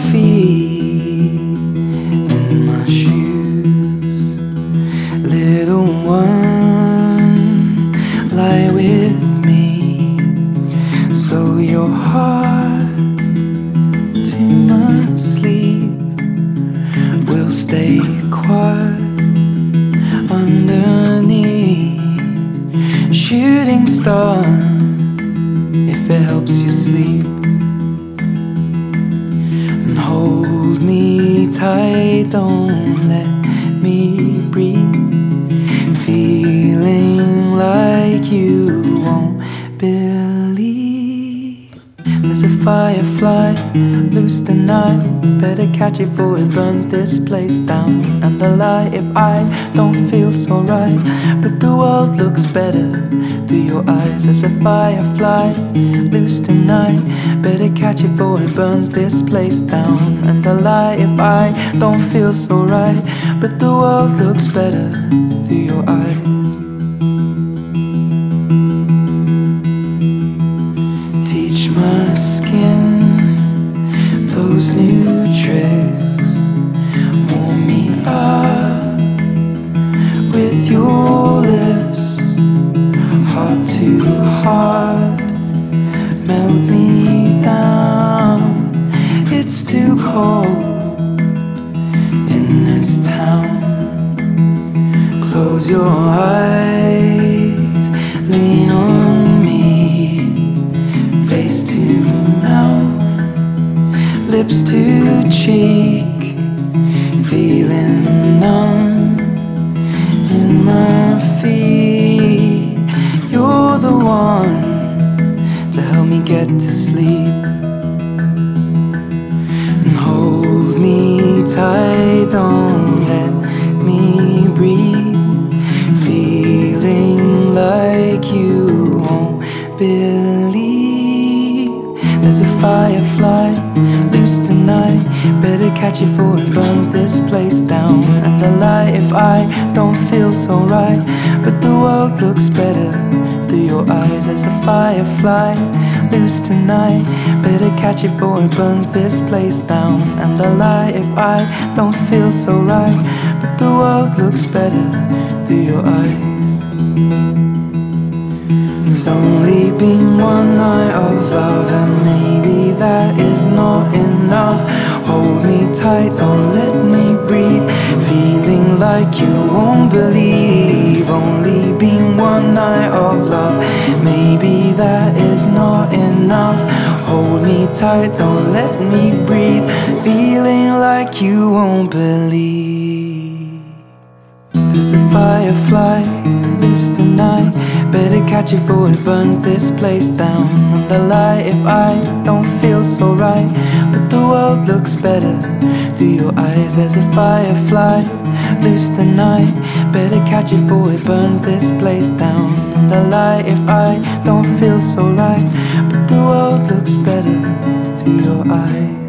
feet in my shoes. Little one, lie with me, so your heart to my sleep will stay quiet underneath shooting stars, if it helps you sleep. And hold me tight, don't let me breathe, feeling like you won't believe. There's a firefly loose tonight, better catch it before it burns this place down. And I lie if I don't feel so right, but the world looks better through your eyes. There's a firefly loose tonight, better catch it before it burns this place down. And I lie if I don't feel so right, but the world looks better through your eyes. Teach my skin those new tricks, warm me up with your lips, heart to heart, melt me down. It's too cold in this town. Close your eyes, lean on me, face to mouth, lips to cheek, feeling numb in my feet. You're the one to help me get to sleep. And hold me tight, don't let me breathe, feeling like you won't believe. There's a firefly loose tonight, better catch it before it burns this place down. And I lie if I don't feel so right, but the world looks better through your eyes. There's a firefly loose tonight, better catch it before it burns this place down. And I lie if I don't feel so right, but the world looks better through your eyes. It's only been one night of love, and maybe that is not enough. Hold me tight, don't let me breathe, feeling like you won't believe. Only been one night of love, maybe that is not enough. Hold me tight, don't let me breathe, feeling like you won't believe. There's a firefly loose tonight, better catch it before it burns this place down. And I lie if I don't feel so right, but the world looks better through your eyes. There's a firefly loose tonight, better catch it before it burns this place down. And I lie if I don't feel so right, but the world looks better through your eyes.